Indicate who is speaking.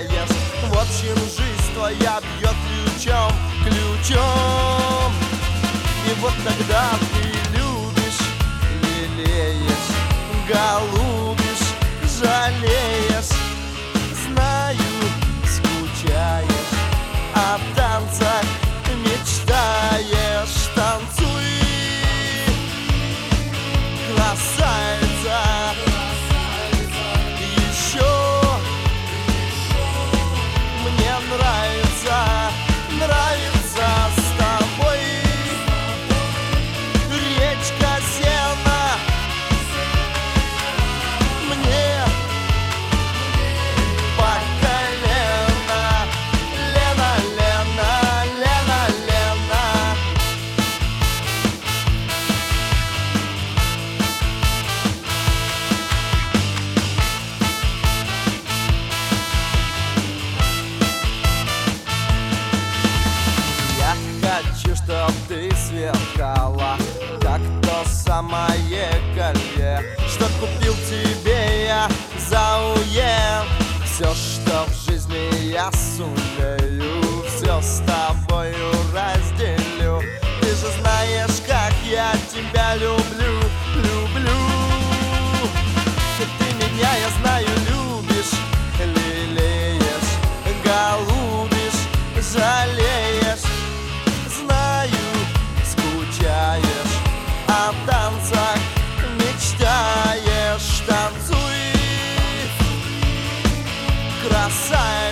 Speaker 1: знаешь. В общем, жизнь твоя бьет ключом, ключом. И вот тогда ты любишь, лелеешь, голубишь, жалеешь. Знаю, скучаешь, о танцах мечтаешь. Танцуй, красавица, еще мне нравится, нравится с тобой. Речка Сена мне по колено. Лена, Лена, Лена, Лена. Я хочу, чтоб ты сверкала, как то самое колье, что купил тебе я за уе. Все, что в жизни я сумею, все с тобою разделю. Ты же знаешь, как я тебя люблю, люблю. Ты меня, я знаю, любишь, лелеешь, голубишь, жалеешь. Знаю, скучаешь, о танцах мечтаешь. Танцуй, красавица,